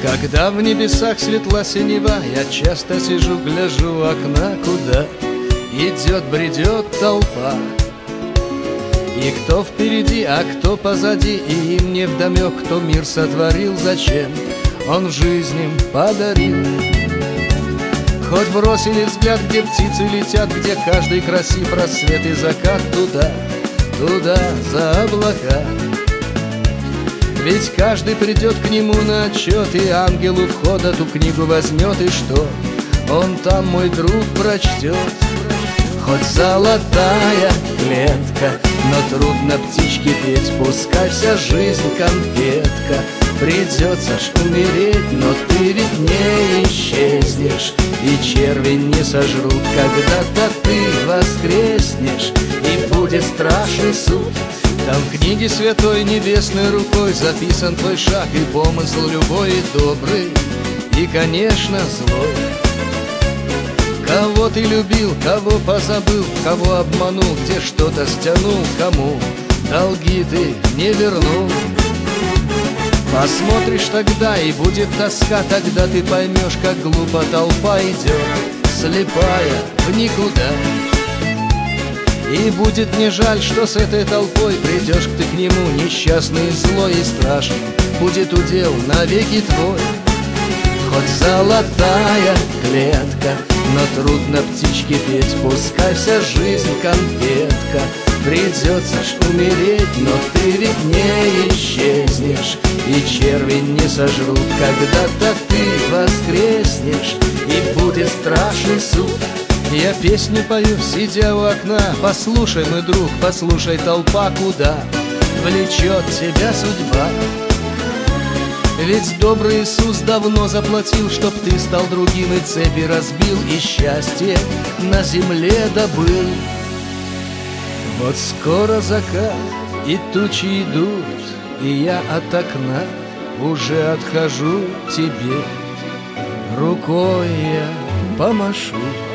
Когда в небесах светла синева, я часто сижу, гляжу в окна, куда идет, бредет толпа. И кто впереди, а кто позади, и им невдомек, кто мир сотворил, зачем он жизнь им подарил. Хоть бросили взгляд, где птицы летят, где каждый красив рассвет и закат, туда, туда, за облака. Ведь каждый придет к нему на отчет, и ангел у входа ту книгу возьмет, и что он там, мой друг, прочтет? Хоть золотая клетка, но трудно птичке петь, пускай вся жизнь конфетка. Придется ж умереть, но ты ведь не исчезнешь, и черви не сожрут. Когда-то ты воскреснешь, и будет страшный суд. Там в книге святой небесной рукой записан твой шаг и помысл любой, и добрый, и, конечно, злой. Кого ты любил, кого позабыл, кого обманул, где что-то стянул, кому долги ты не вернул. Посмотришь тогда, и будет тоска, тогда ты поймешь, как глупо толпа идет, слепая в никуда. И будет не жаль, что с этой толпой придешь ты к нему, несчастный, злой и страшный будет удел навеки твой. Хоть золотая клетка, но трудно птичке петь, пускай вся жизнь конфетка. Придется ж умереть, но ты ведь не исчезнешь, и черви не сожрут. Когда-то ты воскреснешь, и будет страшный суд. Я песню пою, сидя у окна. Послушай, мой друг, послушай, толпа, куда влечет тебя судьба. Ведь добрый Иисус давно заплатил, чтоб ты стал другим, и цепи разбил, и счастье на земле добыл. Вот скоро закат, и тучи идут, и я от окна уже отхожу тебе. Рукой я помашу.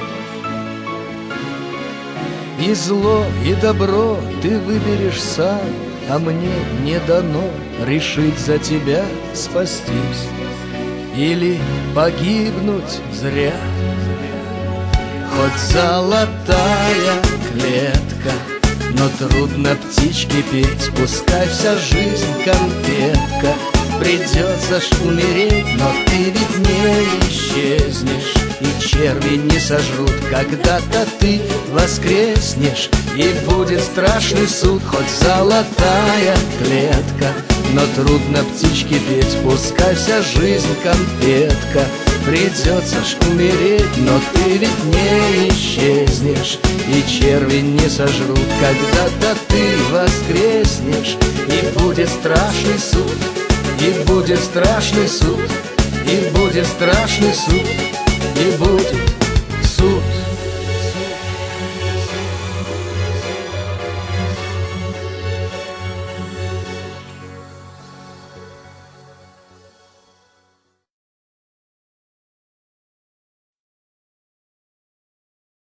И зло, и добро ты выберешь сам, а мне не дано решить за тебя спастись или погибнуть зря. Хоть золотая клетка, но трудно птичке петь, пускай вся жизнь конфетка. Придется ж умереть, но ты ведь не исчезнешь, и черви не сожрут. Когда-то ты воскреснешь, и будет страшный суд. Хоть золотая клетка, но трудно птичке петь, пускай вся жизнь конфетка. Придется ж умереть, но ты ведь не исчезнешь, и черви не сожрут. Когда-то ты воскреснешь, и будет страшный суд, и будет страшный суд, и будет страшный суд, и будет